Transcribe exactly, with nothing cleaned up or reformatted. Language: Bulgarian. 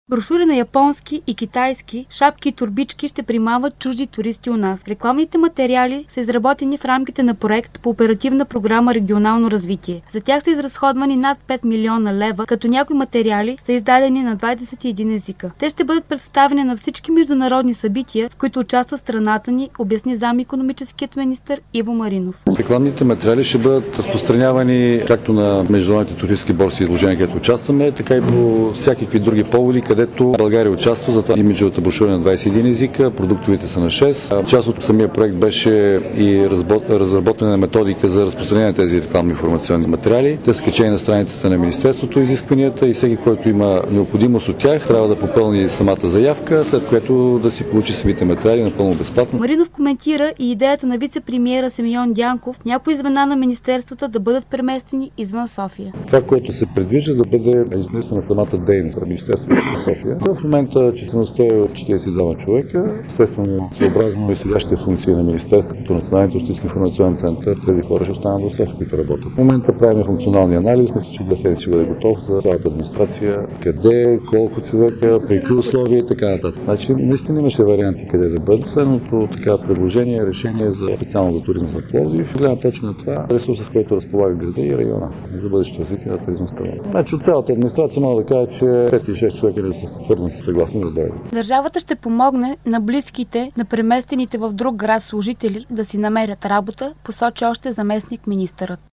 Брошури на японски и китайски, шапки и турбички ще примават чужди туристи у нас. Рекламните материали са изработени в рамките на проект по оперативна програма Регионално развитие. За тях са изразходвани над пет милиона лева, като някои материали са издадени на двадесет и един езика. Те ще бъдат представени на всички международни събития, в които участва страната ни, обясни зам.икономическият министър Иво Маринов. Рекламните материали ще бъдат разпространявани както на международните туристически борси и изложения, където участваме, така и по всякакви други поводи, където България участва. Затова имиджовата брошура на двадесет и един езика, продуктовите са на шест. Част от самия проект беше и разработване на методика за разпространение на тези рекламни информационни материали. Те са качени на страницата на Министерството изискванията и всеки, който има необходимост от тях, трябва да попълни самата заявка, след което да си получи самите материали напълно безплатно. Маринов коментира и идеята на вице-премиера Симеон Дянков някои звена на министерствата да бъдат преместени извън София. Това, което се предвижда да бъде изнесена самата дейност на Министерството на София. В момента числеността е от четиридесет и двама човека. Естествено, съобразно и сегашните функции на Министерството, Националния туристически информационен център, тези хора ще останат в София, които работят. В момента правим функционалния анализ, мисля, че две седмици ще бъде готов за цялата администрация, къде, колко човека, при какви условия и така нататък. Значи, наистина имаше варианти къде да бъде. Следното така предложение, решение за специално за туризъм за Пловдив. Гледна точно на това ресурса, с който разполага града и района за бъдещето развитие на туризма в страната. Значи, от цялата администрация мога да кажа, че пет или шест човека не са твърдо съгласни да дойдат. Държавата ще помогне на близките на преместените в друг град служители да си намерят работа, посочи още заместник министърът.